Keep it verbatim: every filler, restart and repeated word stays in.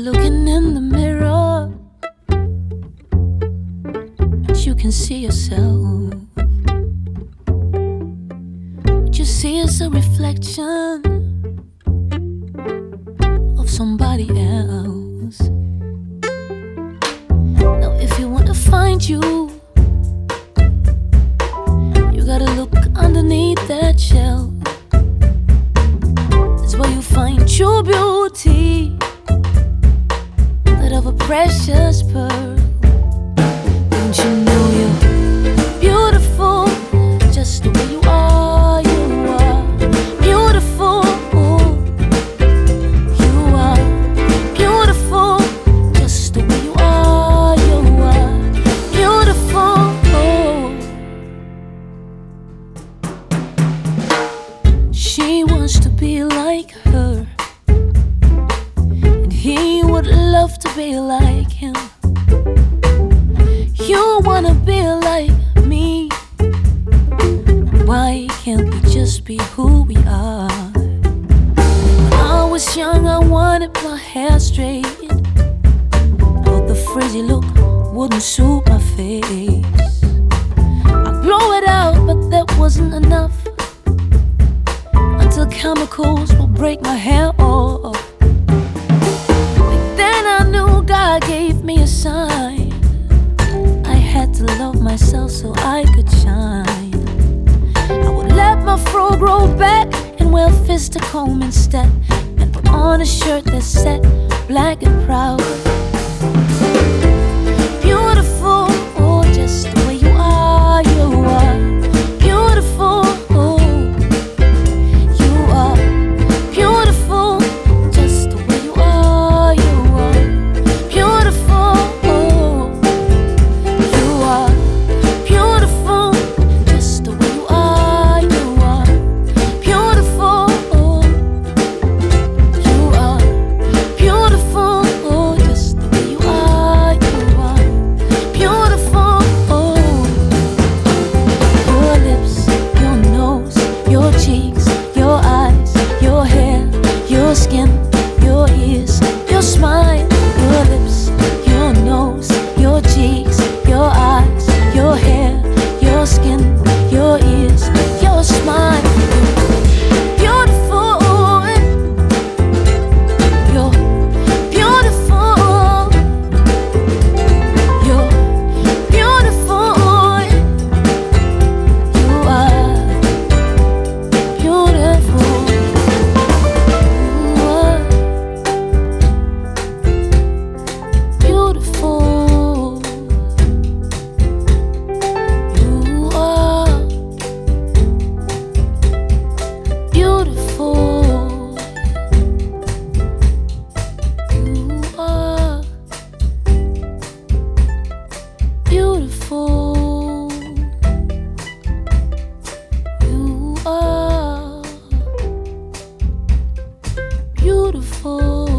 looking in the mirror, but you can see yourself. What you see is a reflection of somebody else. Now if you want to find you, you gotta look underneath that shell. That's where you find true beauty, that of a precious pearl. Don't you know you're beautiful, just the way you are, you are beautiful. You are beautiful, just the way you are, you are beautiful. She wants to be like her, and he would love to be like him. You wanna be like me, why can't we just be who we are? When I was young, I wanted my hair straight, but the frizzy look wouldn't suit my face. I blow it out, but that wasn't enough, until chemicals will break my hair off. But then I knew God gave me a sign. I had to love myself so I could shine. I would let my fro grow back and wear a fist to comb instead, and put on a shirt that said black and proud. Beautiful, oh, just the way you are, you are beautiful. Beautiful.